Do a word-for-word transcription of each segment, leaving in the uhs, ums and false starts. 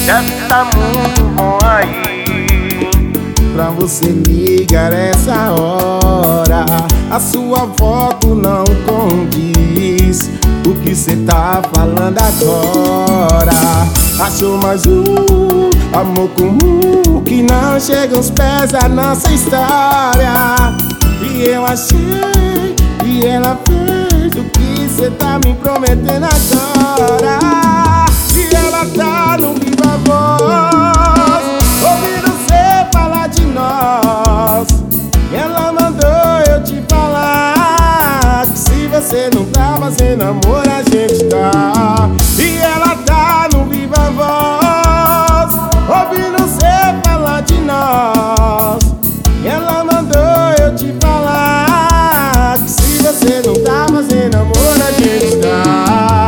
Deve tá muito bom aí pra você ligar essa hora. A sua foto não condiz o que cê tá falando agora. Achou mais um amor comum que não chega aos pés da nossa história. E eu achei e ela fez o que cê tá me prometendo agora. E ela tá no viva voz, ouvindo cê falar de nós. Ela mandou eu te falar que se você não tá fazendo amor, a gente tá. E ela tá no viva voz, ouvindo cê falar de nós. Ela mandou eu te falar que se você não tá fazendo amor, a gente tá.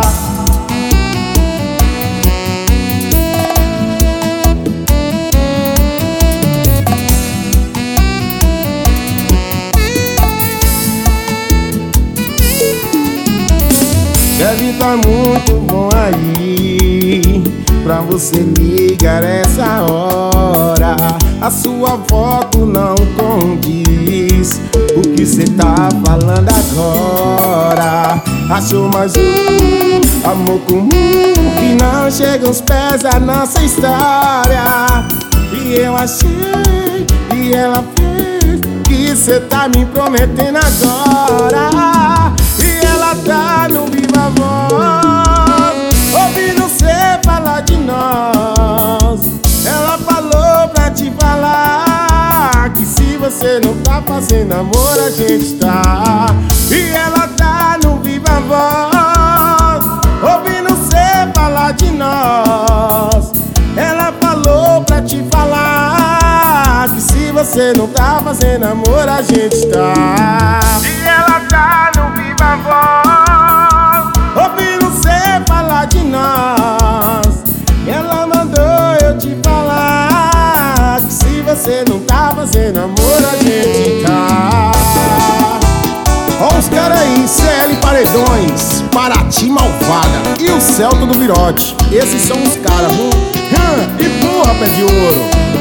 Deve tá muito bom aí pra você ligar essa hora. A sua foto não condiz o que cê tá falando agora. Achou mais um amor comum que não chega aos pés da nossa história. E eu achei e ela fez que cê tá me prometendo agora. E ela tá no viva voz, ouvindo cê falar de nós. Ela falou pra te falar que se você não tá fazendo amor, a gente tá. E ela tá no viva voz, ouvindo cê falar de nós. Ela falou pra te falar que se você não tá fazendo amor, a gente tá. E ela tá no viva voz, ouvindo cê falar de nós. Ela mandou eu te falar que se você não tá fazendo amor, a gente tá. Ó os caras aí, C L Paredões, Paraty Malvada e o Celto do Virote. Esses são os caras, viu? E porra, pé de ouro.